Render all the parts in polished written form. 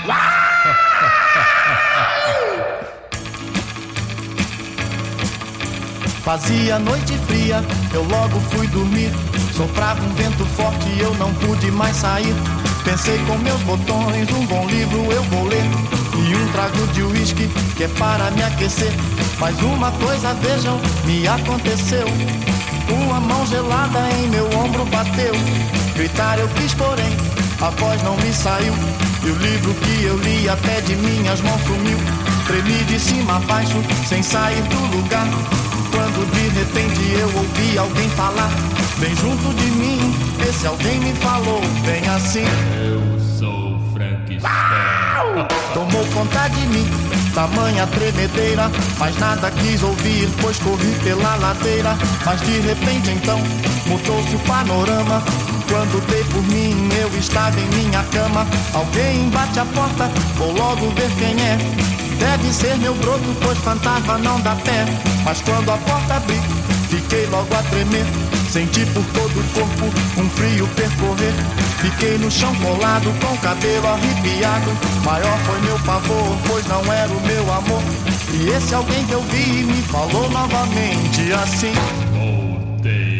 Fazia noite fria, eu logo fui dormir. Soprava um vento forte e eu não pude mais sair. Pensei com meus botões, um bom livro eu vou ler, e um trago de uísque que é para me aquecer. Mas uma coisa, vejam, me aconteceu. Uma mão gelada em meu ombro bateu. Gritar eu quis, porém a voz não me saiu. E o livro que eu li até de minhas mãos sumiu. Tremi de cima a baixo, sem sair do lugar, quando de repente eu ouvi alguém falar bem junto de mim. Esse alguém me falou bem assim: eu sou Frankenstein. Tomou conta de mim, tamanha tremedeira, mas nada quis ouvir, pois corri pela ladeira. Mas de repente então mudou-se o panorama. Quando dei por mim, eu estava em minha cama. Alguém bate a porta, vou logo ver quem é. Deve ser meu broto, pois fantasma não dá pé. Mas quando a porta abri, fiquei logo a tremer. Senti por todo o corpo um frio percorrer. Fiquei no chão colado, com o cabelo arrepiado. Maior foi meu pavor, pois não era o meu amor. E esse alguém que eu vi me falou novamente assim: voltei.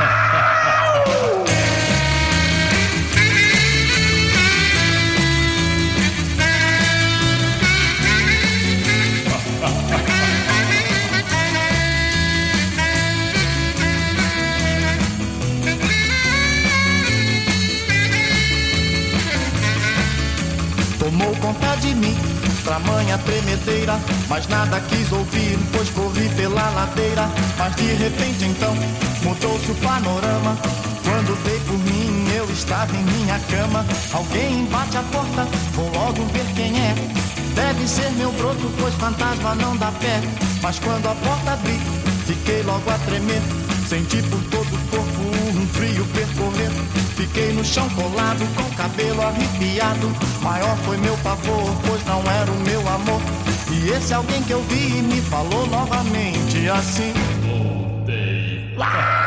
Tomou conta de mim, tamanha tremedeira, mas nada quis ouvir, pois corri pela ladeira. Mas de repente então mudou-se o panorama. Quando dei por mim, eu estava em minha cama. Alguém bate a porta, vou logo ver quem é. Deve ser meu broto, pois fantasma não dá pé. Mas quando a porta abri, fiquei logo a tremer. Senti por todo o corpo um frio percorrer. Fiquei no chão colado, com o cabelo arrepiado. Maior foi meu pavor, pois não era o meu amor. E esse alguém que eu vi me falou novamente assim: voltei.